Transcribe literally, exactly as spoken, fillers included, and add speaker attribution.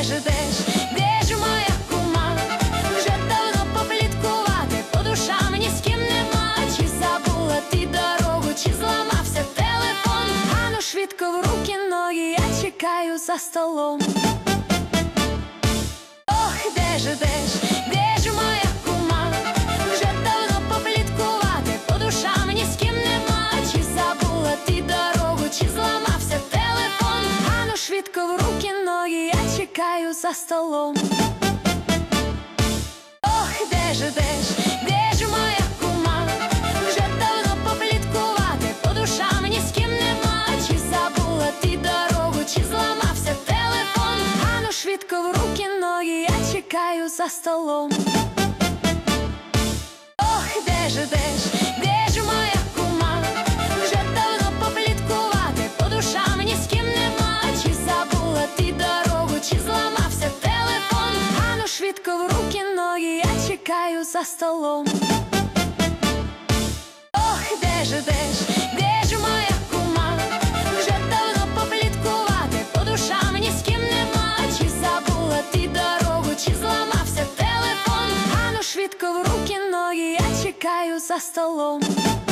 Speaker 1: ж ідеш, де ж моя кума? Вже давно попліткувати по душам ні з ким нема. Чи забула ти дорогу, чи зламався телефон? Ану швидко в руки ноги, я чекаю за столом. Ох, де ж ідеш, де ж моя кума? Вже давно попліткувати по душам ні з ким нема. Чи забула ти дорогу, чи зламався телефон? Ану швидко в руки ноги, я чекаю за столом. Ох, де ж ідеш, де ж моя кума? Вже давно попліткувати по душам ні з ким нема. Чи забула ти дорогу, чи зламався телефон? Ану швидко в руки ноги, я чекаю за столом. Ох, де ж ідеш, де ж моя кума? Вже давно попліткувати по душам ні з ким нема. Чи забула ти дорогу, чи зламався телефон? Ану швидко в руки ноги, я чекаю за столом. Ох, де ж ідеш, де ж моя кума? Вже давно попліткувати по душам ні з ким нема. Чи забула ти дорогу, чи зламався телефон? Ану швидко в руки ноги, я чекаю за столом.